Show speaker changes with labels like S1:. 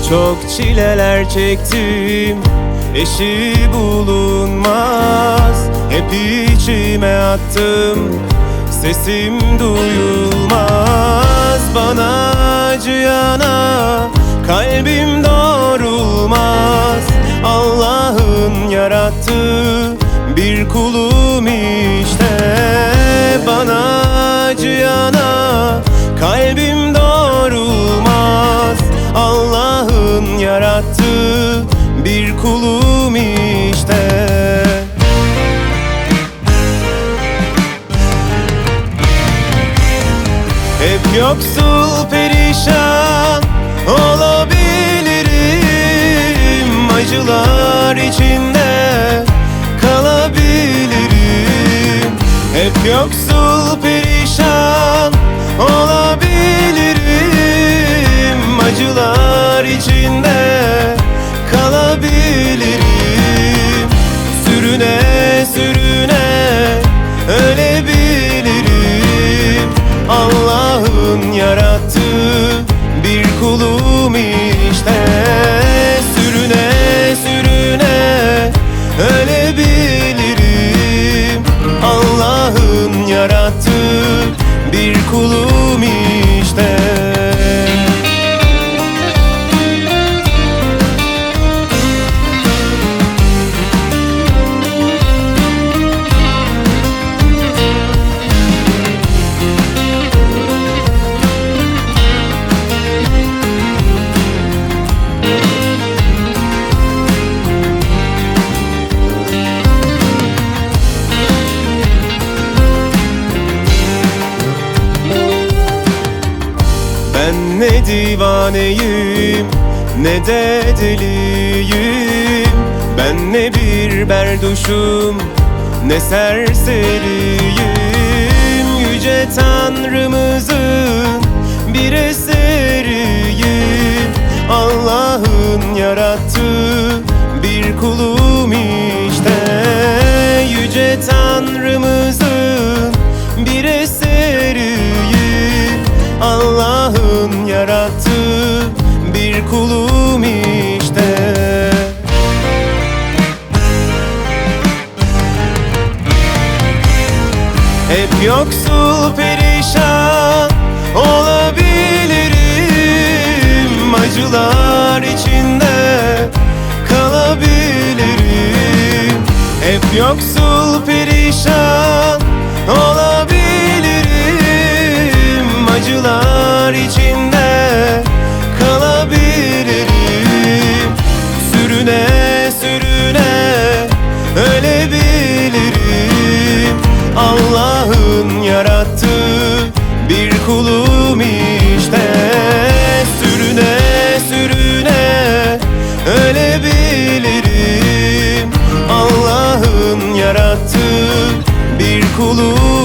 S1: Çok çileler çektim, eşi bulunmaz. Hep içime attım, sesim duyulmaz. Bana acıyana kalbim doğrulmaz. Allah'ın yarattığı bir kulum işte. Bana acıyana kalbim doğrulmaz. Allah'ın yarattığı bir kulum işte. Hep yoksul perişan olabilirim, acılar içinde kalabilirim. Hep yoksul perişan olabilirim, acılar içinde kalabilirim. Sürüne sürüne ölebilirim. Allah'ın yarattığı bir kulum işte. Sürüne sürüne ölebilirim. Allah'ın yarattığı bir kulum işte. Ben ne divaneyim ne de deliyim. Ben ne bir berduşum ne serseriyim. Yüce Tanrımızın bir eseriyim. Allah'ın yarattığı bir kulum işte. Yüce Tanrımızın bir eseriyim. Allah'ın yarattığı bir kulum işte. Hep yoksul perişan olabilirim, acılar içinde kalabilirim. Hep yoksul perişan olabilirim, acılar içinde kalabilirim. Sürüne sürüne ölebilirim. Allah'ın yarattığı bir kulum işte. Sürüne sürüne ölebilirim. Allah'ın yarattığı bir kulum